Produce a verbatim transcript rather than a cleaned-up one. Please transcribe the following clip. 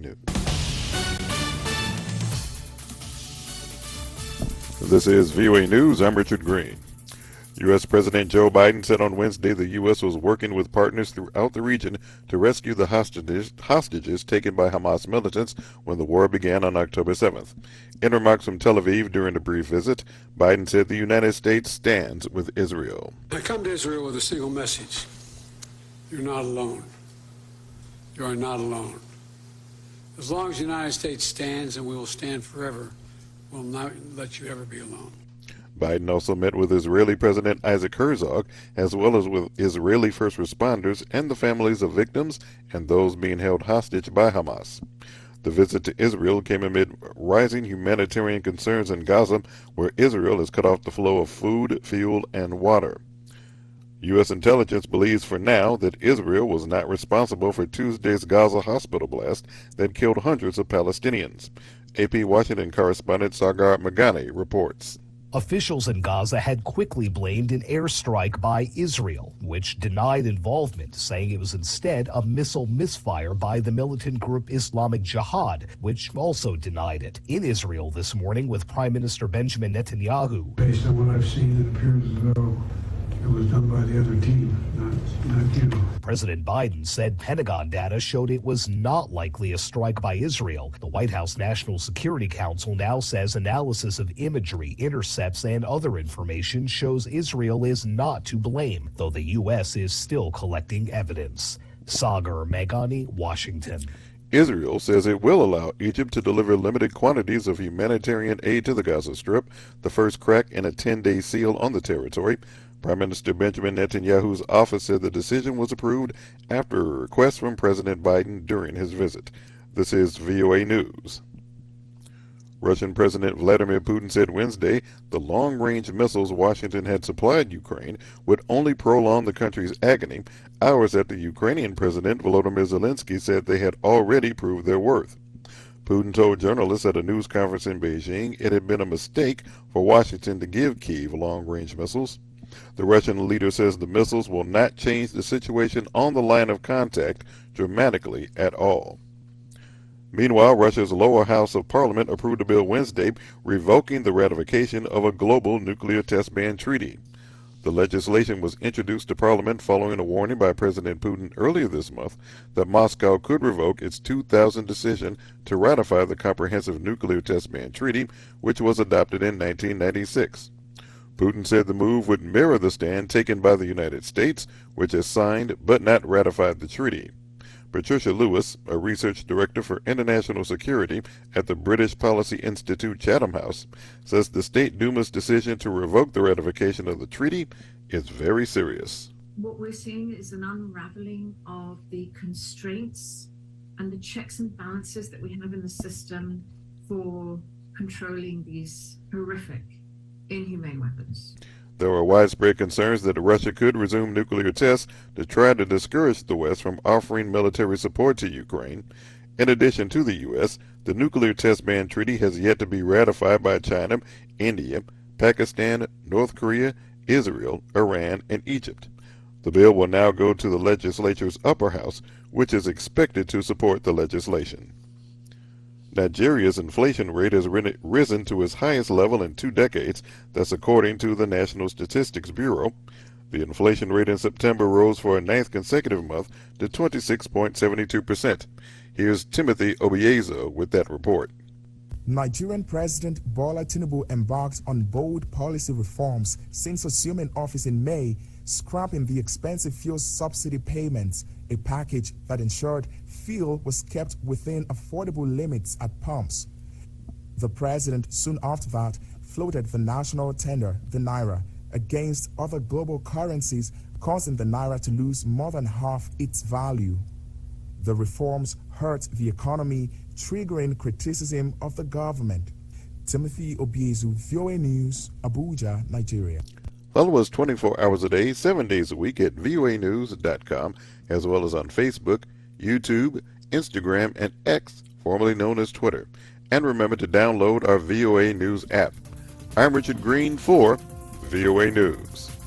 News. This is V O A News. I'm Richard Green. U S. President Joe Biden said on Wednesday the U S was working with partners throughout the region to rescue the hostages, hostages taken by Hamas militants when the war began on October seventh. In remarks from Tel Aviv during a brief visit, Biden said the United States stands with Israel. I come to Israel with a single message. You're not alone. You are not alone. As long as the United States stands, and we will stand forever, we'll not let you ever be alone. Biden also met with Israeli President Isaac Herzog, as well as with Israeli first responders and the families of victims and those being held hostage by Hamas. The visit to Israel came amid rising humanitarian concerns in Gaza, where Israel has cut off the flow of food, fuel, and water. U S intelligence believes for now that Israel was not responsible for Tuesday's Gaza hospital blast that killed hundreds of Palestinians. A P Washington correspondent Sagar Magani reports. Officials in Gaza had quickly blamed an airstrike by Israel, which denied involvement, saying it was instead a missile misfire by the militant group Islamic Jihad, which also denied it. In Israel this morning with Prime Minister Benjamin Netanyahu. Based on what I've seen, it appears as though it was done by the other team, not, not you. President Biden said Pentagon data showed it was not likely a strike by Israel. The White House National Security Council now says analysis of imagery, intercepts, and other information shows Israel is not to blame, though the U S is still collecting evidence. Sagar Meghani, Washington. Israel says it will allow Egypt to deliver limited quantities of humanitarian aid to the Gaza Strip, the first crack in a ten-day seal on the territory. Prime Minister Benjamin Netanyahu's office said the decision was approved after a request from President Biden during his visit. This is V O A News. Russian President Vladimir Putin said Wednesday the long-range missiles Washington had supplied Ukraine would only prolong the country's agony, hours after Ukrainian President Volodymyr Zelensky said they had already proved their worth. Putin told journalists at a news conference in Beijing it had been a mistake for Washington to give Kyiv long-range missiles. The Russian leader says the missiles will not change the situation on the line of contact dramatically at all. Meanwhile, Russia's lower house of parliament approved a bill Wednesday revoking the ratification of a global nuclear test ban treaty. The legislation was introduced to parliament following a warning by President Putin earlier this month that Moscow could revoke its two thousand decision to ratify the Comprehensive Nuclear Test Ban Treaty, which was adopted in nineteen ninety-six. Putin said the move would mirror the stand taken by the United States, which has signed but not ratified the treaty. Patricia Lewis, a research director for international security at the British Policy Institute Chatham House, says the State Duma's decision to revoke the ratification of the treaty is very serious. What we're seeing is an unraveling of the constraints and the checks and balances that we have in the system for controlling these horrific inhumane weapons. There were widespread concerns that Russia could resume nuclear tests to try to discourage the West from offering military support to Ukraine. In addition to the U S, the Nuclear Test Ban Treaty has yet to be ratified by China, India, Pakistan, North Korea, Israel, Iran, and Egypt. The bill will now go to the legislature's upper house, which is expected to support the legislation. Nigeria's inflation rate has risen to its highest level in two decades. That's according to the National Statistics Bureau. The inflation rate in September rose for a ninth consecutive month to twenty-six point seven two percent. Here's Timothy Obiezo with that report. Nigerian President Bola Tinubu embarked on bold policy reforms since assuming office in May, scrapping the expensive fuel subsidy payments, a package that ensured fuel was kept within affordable limits at pumps. The president soon after that floated the national tender, the Naira, against other global currencies, causing the Naira to lose more than half its value. The reforms hurt the economy, triggering criticism of the government. Timothy Obiezu, V O A News, Abuja, Nigeria. Follow us twenty-four hours a day, seven days a week at V O A news dot com, as well as on Facebook, YouTube, Instagram, and X, formerly known as Twitter. And remember to download our V O A News app. I'm Richard Green for V O A News.